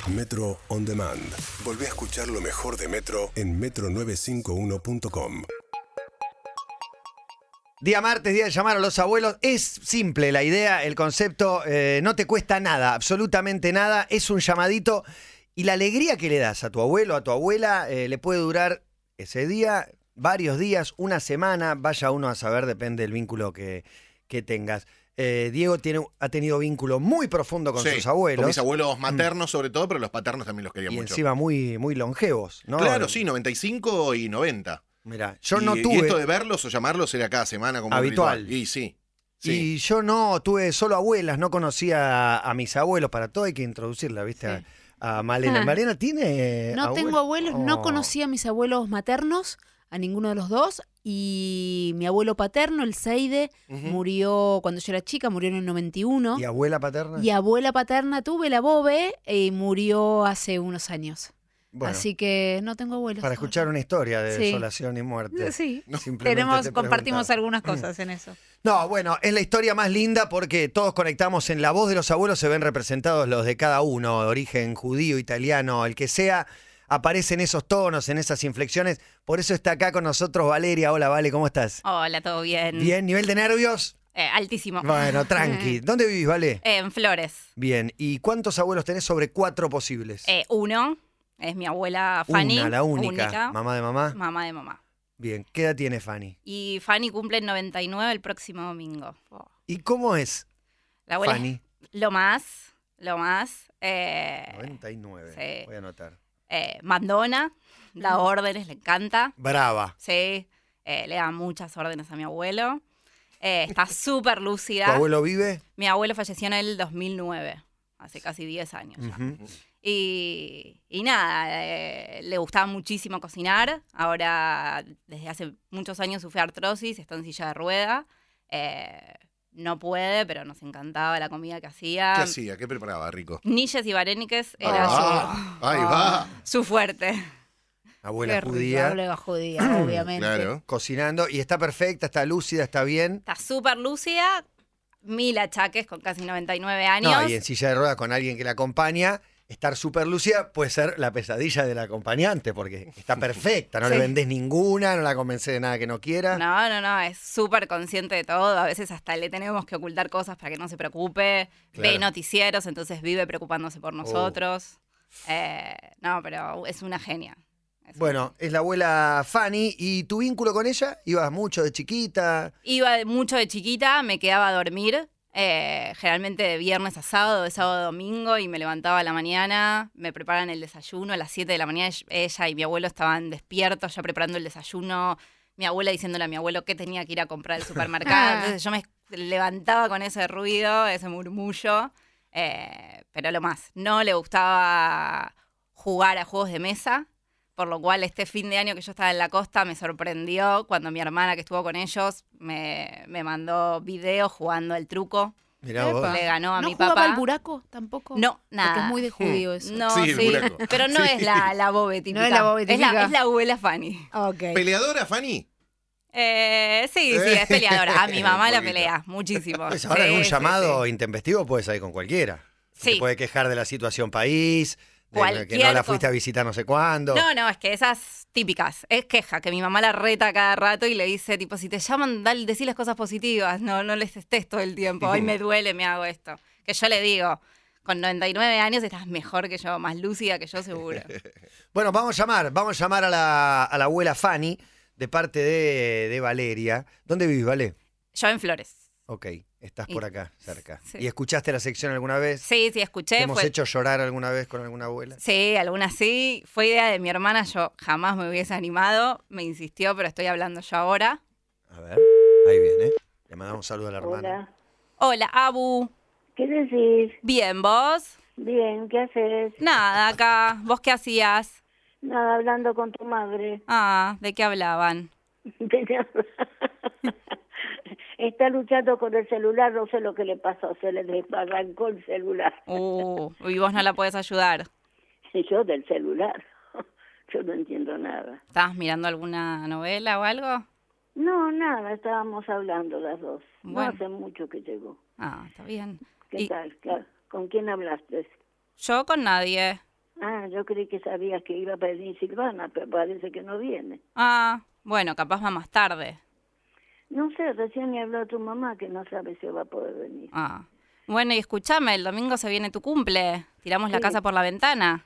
Metro On Demand. Volvé a escuchar lo mejor de Metro en metro951.com. Día martes, día de llamar a los abuelos. Es simple la idea, el concepto, no te cuesta nada, absolutamente nada. Es un llamadito y la alegría que le das a tu abuelo, a tu abuela, le puede durar ese día, varios días, una semana, vaya uno a saber, depende del vínculo que tengas. Diego ha tenido vínculo muy profundo con sus abuelos. Con mis abuelos maternos sobre todo, pero los paternos también los quería y mucho. encima muy, muy longevos, ¿no? Claro, sí, 95 y 90. Mirá, yo y, no tuve... Y esto de verlos o llamarlos era cada semana como habitual. Un ritual. Y sí. Y yo no tuve solo abuelas, no conocía a mis abuelos. Para todo hay que introducirla, ¿viste? Sí. A Malena. ¿Malena tiene No tengo abuelos, Oh. no conocí a mis abuelos maternos, a ninguno de los dos. Y mi abuelo paterno, el Seide, murió cuando yo era chica, murió en el 91. ¿Y abuela paterna? Y abuela paterna tuve, la Bobe, y murió hace unos años. Bueno, así que no tengo abuelos. Para escuchar una historia de desolación y muerte. Sí, compartimos algunas cosas en eso. No, bueno, es la historia más linda porque todos conectamos en la voz de los abuelos, se ven representados los de cada uno, de origen judío, italiano, el que sea, aparecen esos tonos, en esas inflexiones. Por eso está acá con nosotros Valeria. Hola, Vale, ¿cómo estás? Hola, ¿todo bien? Bien, ¿nivel de nervios? Altísimo. Bueno, tranqui. ¿Dónde vivís, Vale? En Flores. Bien, ¿y cuántos abuelos tenés sobre 4 posibles? Uno. Es mi abuela Fanny. Una, la única. ¿Mamá de mamá? Mamá de mamá. Bien, ¿qué edad tiene Fanny? Y Fanny cumple el 99 el próximo domingo. Oh. ¿Y cómo es la abuela Fanny? Lo más. 99, sí. Voy a anotar. Mandona, da órdenes, le encanta. Brava. Sí, le da muchas órdenes a mi abuelo. Está súper lúcida. ¿Tu abuelo vive? Mi abuelo falleció en el 2009, hace casi 10 años ya. Y nada, le gustaba muchísimo cocinar. Ahora, desde hace muchos años sufre artrosis, está en silla de rueda. No puede, pero nos encantaba la comida que hacía. ¿Qué hacía? ¿Qué preparaba, rico? Nilles y varéniques era su fuerte. Abuela judía. Abuela judía, obviamente. Claro. Cocinando. Y está perfecta, está lúcida, está bien. Está súper lúcida. 1000 achaques con casi 99 años. No, y en silla de ruedas con alguien que la acompaña. Estar súper lúcida puede ser la pesadilla del acompañante, porque está perfecta, no le vendés ninguna, no la convencés de nada que no quiera. No, es súper consciente de todo, a veces hasta le tenemos que ocultar cosas para que no se preocupe, ve noticieros, entonces vive preocupándose por nosotros. No, pero es una genia. Bueno, es la abuela Fanny, ¿y tu vínculo con ella? ¿Ibas mucho de chiquita? Iba mucho de chiquita, me quedaba a dormir. Generalmente de viernes a sábado, de sábado a domingo, y me levantaba a la mañana, me preparan el desayuno a las 7 de la mañana, ella y mi abuelo estaban despiertos ya preparando el desayuno, mi abuela diciéndole a mi abuelo que tenía que ir a comprar al supermercado, entonces yo me levantaba con ese ruido, ese murmullo, pero lo más, no le gustaba jugar a juegos de mesa, por lo cual este fin de año que yo estaba en la costa me sorprendió cuando mi hermana que estuvo con ellos me mandó videos jugando el truco. Mirá vos. Le ganó a mi papá. ¿No jugaba papá. al buraco tampoco? No, nada. Porque es muy de judío eso. No, sí. Pero no es la bobe típica. No es la bobe típica. Es la abuela Fanny. Okay. ¿Peleadora, Fanny? Sí, es peleadora. A mi mamá la pelea muchísimo. Pues ahora en un llamado intempestivo puedes salir con cualquiera. Sí. Te puede quejar de la situación país, de que no Cualquier la fuiste a visitar no sé cuándo. No, es que esas típicas. Es queja, que mi mamá la reta cada rato y le dice, tipo, si te llaman, decirles cosas positivas. No les estés todo el tiempo. Hoy me duele, me hago esto. Que yo le digo, con 99 años estás mejor que yo, más lúcida que yo seguro. Bueno, vamos a llamar a la abuela Fanny de parte de Valeria. ¿Dónde vivís, Vale? Yo en Flores. Ok, estás por acá, cerca. Sí. ¿Y escuchaste la sección alguna vez? Sí, escuché. ¿Te hemos hecho llorar alguna vez con alguna abuela? Sí, algunas sí. Fue idea de mi hermana, yo jamás me hubiese animado. Me insistió, pero estoy hablando yo ahora. A ver, ahí viene. Le mandamos un saludo a la hermana. Hola, Abu. ¿Qué decís? Bien, ¿vos? Bien, ¿qué haces? Nada, acá. ¿Vos qué hacías? Nada, hablando con tu madre. Ah, ¿de qué hablaban? Está luchando con el celular, no sé lo que le pasó, se le arrancó el celular. Y vos no la podés ayudar. Yo del celular, yo no entiendo nada. ¿Estabas mirando alguna novela o algo? No, nada, estábamos hablando las dos. Bueno. No hace mucho que llegó. Ah, está bien. ¿Qué tal? ¿Con quién hablaste? Yo con nadie. yo creí que sabías que iba a venir Silvana, pero parece que no viene. Ah, bueno, capaz va más tarde. No sé, recién me habló tu mamá que no sabe si va a poder venir. Ah. Bueno, y escúchame, el domingo se viene tu cumple. ¿Tiramos la Sí. casa por la ventana?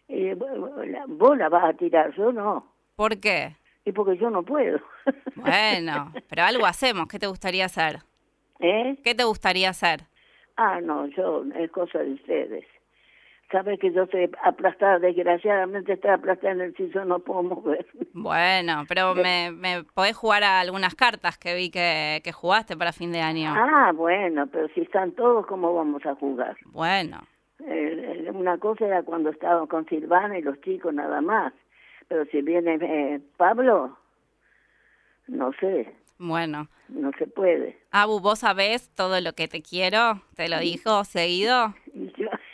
Vos la vas a tirar, yo no. ¿Por qué? Y porque yo no puedo. Bueno, pero algo hacemos. ¿Qué te gustaría hacer? ¿Eh? ¿Qué te gustaría hacer? Ah, no, es cosa de ustedes. Sabes que yo estoy aplastada, desgraciadamente estoy aplastada en el piso, no puedo mover. Bueno, pero me podés jugar a algunas cartas que vi que jugaste para fin de año. Ah, bueno, pero si están todos, ¿cómo vamos a jugar? Bueno, Una cosa era cuando estaba con Silvana y los chicos nada más. Pero si viene Pablo, no sé, bueno. no se puede. Abu, ¿vos sabés todo lo que te quiero? ¿Te lo dijo seguido? Y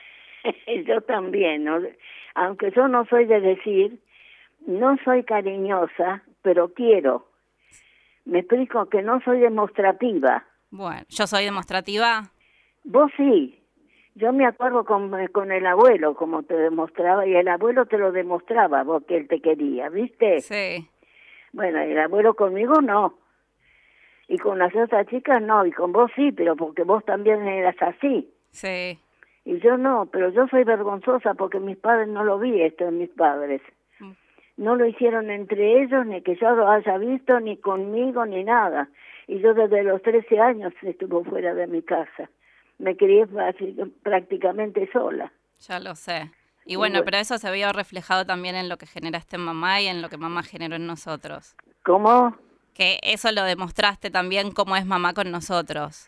yo también, ¿no? Aunque yo no soy de decir, no soy cariñosa, pero quiero. Me explico que no soy demostrativa. Bueno, ¿yo soy demostrativa? Vos sí. Yo me acuerdo con el abuelo, como te demostraba, y el abuelo te lo demostraba, vos que él te quería, ¿viste? Sí. Bueno, el abuelo conmigo no. Y con las otras chicas no, y con vos sí, pero porque vos también eras así. Sí. Y yo no, pero yo soy vergonzosa porque mis padres no lo vi esto en mis padres. No lo hicieron entre ellos, ni que yo lo haya visto, ni conmigo, ni nada. Y yo desde los 13 años estuve fuera de mi casa. Me crié prácticamente sola. Ya lo sé. Y bueno, pero eso se vio reflejado también en lo que generaste en mamá y en lo que mamá generó en nosotros. ¿Cómo? Que eso lo demostraste también cómo es mamá con nosotros.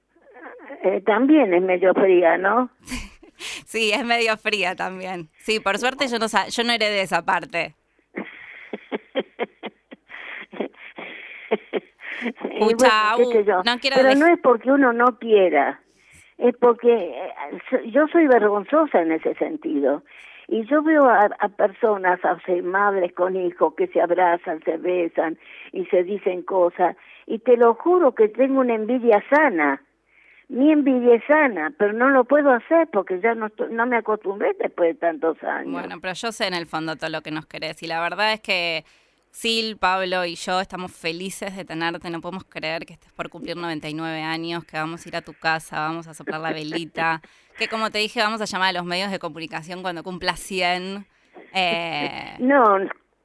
También es medio fría, ¿no? Sí, es medio fría también. Sí, por suerte yo no heredé esa parte. Escucha, bueno, qué sé yo. no quiero pero dej- no es porque uno no quiera, es porque yo soy vergonzosa en ese sentido. Y yo veo a personas, madres con hijos, que se abrazan, se besan y se dicen cosas. Y te lo juro que tengo una envidia sana. Mi envidia es sana, pero no lo puedo hacer porque ya no me acostumbré después de tantos años. Bueno, pero yo sé en el fondo todo lo que nos querés. Y la verdad es que Sil, Pablo y yo estamos felices de tenerte. No podemos creer que estés por cumplir 99 años, que vamos a ir a tu casa, vamos a soplar la velita, que como te dije, vamos a llamar a los medios de comunicación cuando cumpla 100. No.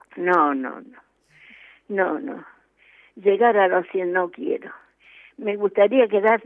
Llegar a los 100 no quiero. Me gustaría quedar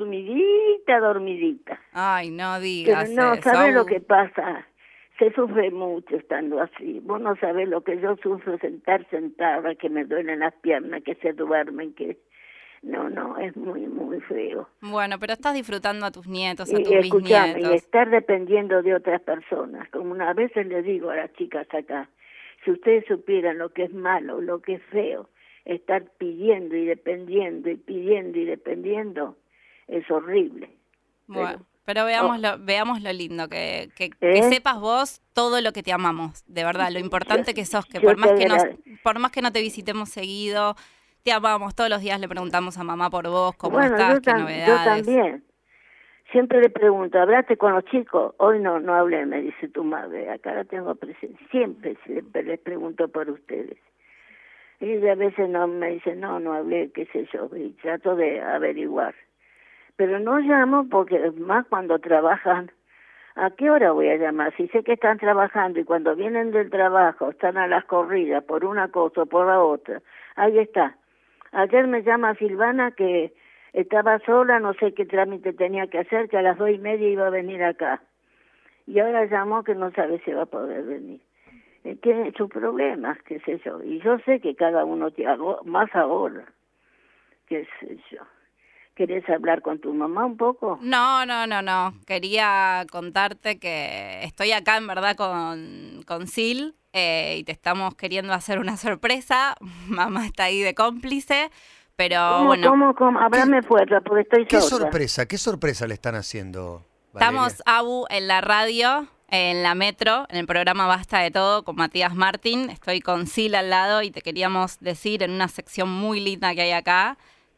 dormidita. Ay, no digas Pero no, eso. ¿sabes lo que pasa? Se sufre mucho estando así. Vos no sabés lo que yo sufro sentada, que me duelen las piernas, que se duermen, que... No, es muy, muy feo. Bueno, pero estás disfrutando a tus nietos, a Y tus escuchame, y bisnietos. estar dependiendo de otras personas. Como una vez les digo a las chicas acá, si ustedes supieran lo que es malo, lo que es feo, estar pidiendo y dependiendo y pidiendo y dependiendo, es horrible. Bueno, pero veamos lo lindo, que ¿Eh? sepas vos todo lo que te amamos, de verdad, lo importante que sos, que yo por más te por más que no te visitemos seguido, te amamos, todos los días le preguntamos a mamá por vos, cómo Bueno, estás, qué yo novedades. también. Siempre le pregunto, ¿hablaste con los chicos? Hoy no hablé, me dice tu madre. Acá la tengo presente. Siempre les pregunto por ustedes. Y a veces no me dice, no hablé, qué sé yo, y trato de averiguar. Pero no llamo porque más cuando trabajan. ¿A qué hora voy a llamar? Si sé que están trabajando y cuando vienen del trabajo están a las corridas por una cosa o por la otra. Ahí está. Ayer me llama Silvana que estaba sola, no sé qué trámite tenía que hacer, que a las 2:30 iba a venir acá. Y ahora llamó que no sabe si va a poder venir. Tiene sus problemas, qué sé yo. Y yo sé que cada uno tiene más ahora, qué sé yo. ¿Querés hablar con tu mamá un poco? No. Quería contarte que estoy acá en verdad con Sil y te estamos queriendo hacer una sorpresa. Mamá está ahí de cómplice, pero bueno. ¿Cómo? Háblame fuerte, porque estoy ¿Qué sorda. ¿Qué sorpresa le están haciendo, Valeria? Estamos, Abu, en la radio, en la Metro, en el programa Basta de Todo con Matías Martín. Estoy con Sil al lado y te queríamos decir en una sección muy linda que hay acá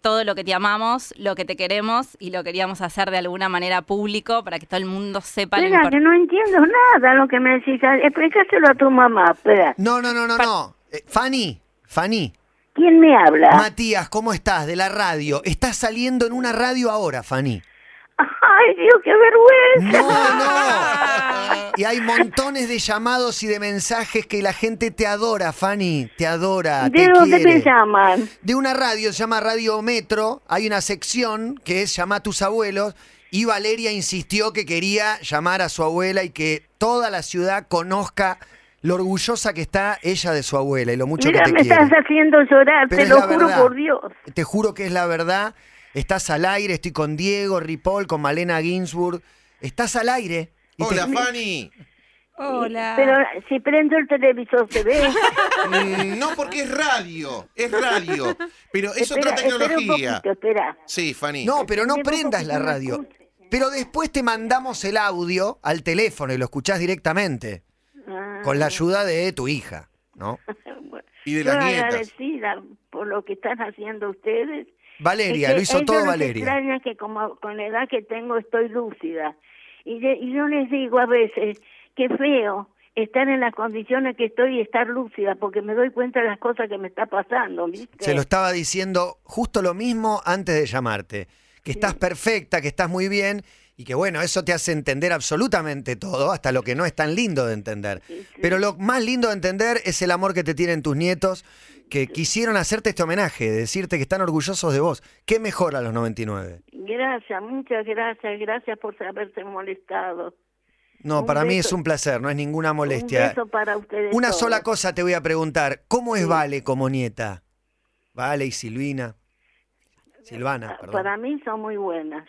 todo lo que te amamos, lo que te queremos y lo queríamos hacer de alguna manera público para que todo el mundo sepa lo Espera, que importante. no entiendo nada lo que me decís. Explícaselo a tu mamá, espera. No. Fanny. ¿Quién me habla? Matías, ¿cómo estás? De la radio. Estás saliendo en una radio ahora, Fanny. Ay, Dios, qué vergüenza. No. Y hay montones de llamados y de mensajes que la gente te adora, Fanny. Te adora, ¿De te dónde quiere. me llaman? De una radio, se llama Radio Metro. Hay una sección que es Llama a tus abuelos. Y Valeria insistió que quería llamar a su abuela y que toda la ciudad conozca lo orgullosa que está ella de su abuela y lo mucho Mira, que te me quiere. estás haciendo llorar, Pero te es lo la juro verdad. por Dios. Te juro que es la verdad. Estás al aire, estoy con Diego Ripoll, con Malena Ginsburg. Estás al aire. Y Hola, Fanny. Hola. Pero si prendo el televisor, ¿se ve? No, porque es radio. Pero es otra Espera un tecnología. poquito, espera. Sí, Fanny. No, pero no Tengo prendas que la me radio. escuche. Pero después te mandamos el audio al teléfono y lo escuchás directamente. Ah, Con la ayuda de tu hija, ¿no? bueno. Y de Yo las nietas. agradecida por lo que están haciendo ustedes. Valeria, Es que lo hizo ellos todo les Valeria. extraña que como con la edad que tengo estoy lúcida. Y yo les digo a veces, qué feo estar en las condiciones que estoy y estar lúcida, porque me doy cuenta de las cosas que me está pasando, ¿viste? Se lo estaba diciendo justo lo mismo antes de llamarte. Que estás perfecta, que estás muy bien y que bueno, eso te hace entender absolutamente todo, hasta lo que no es tan lindo de entender. Pero lo más lindo de entender es el amor que te tienen tus nietos, que quisieron hacerte este homenaje, decirte que están orgullosos de vos. ¿Qué mejor a los 99? Gracias, muchas gracias por haberse molestado. No, Un para mí beso. es un placer, no es ninguna Un molestia. beso para ustedes Una todos. sola cosa te voy a preguntar, ¿cómo es Sí. Vale como nieta? Vale y Silvana, perdón. Para mí son muy buenas.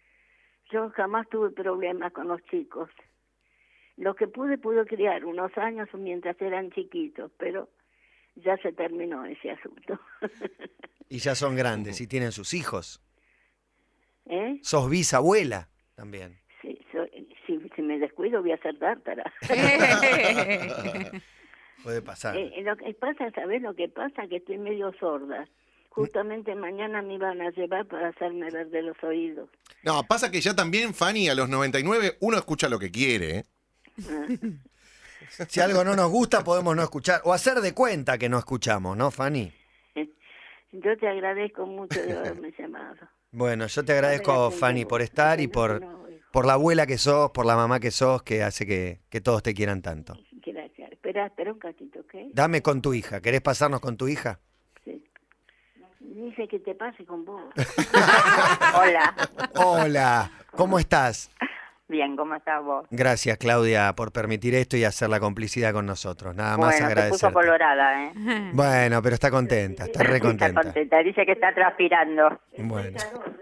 Yo jamás tuve problemas con los chicos. Lo que pude criar unos años mientras eran chiquitos, pero ya se terminó ese asunto. Y ya son grandes y tienen sus hijos. ¿Eh? Sos bisabuela también. Sí, si me descuido voy a ser tártara. Puede pasar. Lo que pasa, ¿sabes lo que pasa? Que estoy medio sorda. Justamente mañana me iban a llevar para hacerme ver de los oídos. No, pasa que ya también, Fanny, a los 99 uno escucha lo que quiere, ¿eh? Si algo no nos gusta, podemos no escuchar. O hacer de cuenta que no escuchamos, ¿no, Fanny? Yo te agradezco mucho de haberme llamado. Bueno, yo te agradezco, Fanny, por estar y por la abuela que sos, por la mamá que sos, que hace que todos te quieran tanto. Gracias. Espera un catito, ¿ok? Dame con tu hija. ¿Querés pasarnos con tu hija? Sí. Dice que te pase con vos. Hola, Hola, ¿cómo estás? bien, ¿cómo estás vos? Gracias, Claudia, por permitir esto y hacer la complicidad con nosotros. Nada más Bueno, te agradecer. puso colorada, ¿eh? Bueno, pero está contenta, está re Está contenta. contenta, dice que está transpirando. Bueno,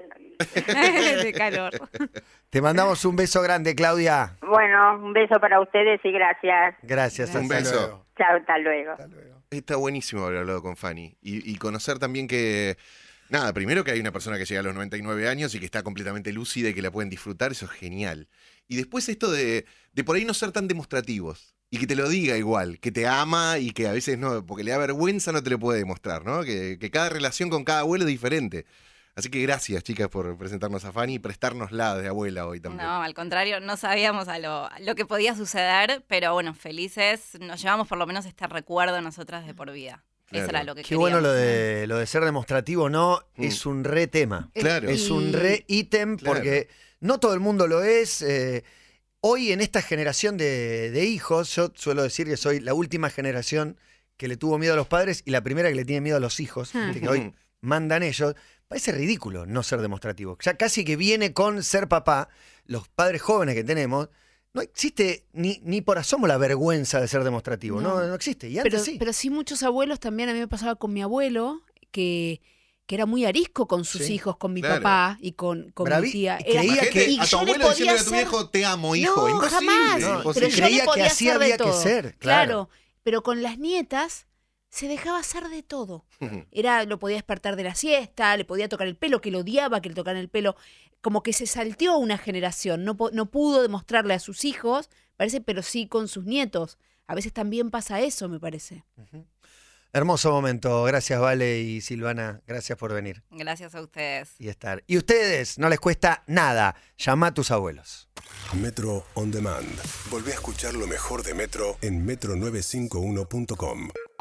De calor. te mandamos un beso grande, Claudia. Bueno, un beso para ustedes y gracias. Gracias, Un hasta beso. luego. Chao, hasta luego. Está buenísimo haber hablado con Fanny y conocer también que, nada, primero que hay una persona que llega a los 99 años y que está completamente lúcida y que la pueden disfrutar, eso es genial. Y después esto de por ahí no ser tan demostrativos y que te lo diga igual, que te ama y que a veces no, porque le da vergüenza no te lo puede demostrar, ¿no? Que cada relación con cada abuelo es diferente. Así que gracias, chicas, por presentarnos a Fanny y prestárnosla de abuela hoy también. No, al contrario, no sabíamos a lo que podía suceder, pero bueno, felices, nos llevamos por lo menos este recuerdo nosotras de por vida. Claro. Eso era lo que Qué queríamos. bueno lo de ser demostrativo, ¿no? Es un re tema. Claro. Es un re ítem porque no todo el mundo lo es. Hoy en esta generación de hijos, yo suelo decir que soy la última generación que le tuvo miedo a los padres y la primera que le tiene miedo a los hijos, que hoy mandan ellos. Parece ridículo no ser demostrativo. Ya casi que viene con ser papá, los padres jóvenes que tenemos, no existe ni por asomo la vergüenza de ser demostrativo. No existe. Y antes sí. Pero sí muchos abuelos, también a mí me pasaba con mi abuelo, que era muy arisco con sus Sí, hijos, con mi claro. papá y con mi tía. y creía Imagínate y a tu yo le abuelo diciéndole podía a tu hacer- viejo, te amo, hijo. No, Imposible. jamás. imposible. Pero yo Creía le que podía así hacer de había que todo. ser, Claro. claro. Pero con las nietas se dejaba hacer de todo. Lo podía despertar de la siesta, le podía tocar el pelo, que lo odiaba que le tocaran el pelo. Como que se salteó una generación. No pudo demostrarle a sus hijos, parece, pero sí con sus nietos. A veces también pasa eso, me parece. Hermoso momento. Gracias, Vale y Silvana. Gracias por venir Gracias a ustedes. y estar. Y ustedes, no les cuesta nada. Llama a tus abuelos. Metro On Demand. Volvé a escuchar lo mejor de Metro en metro951.com.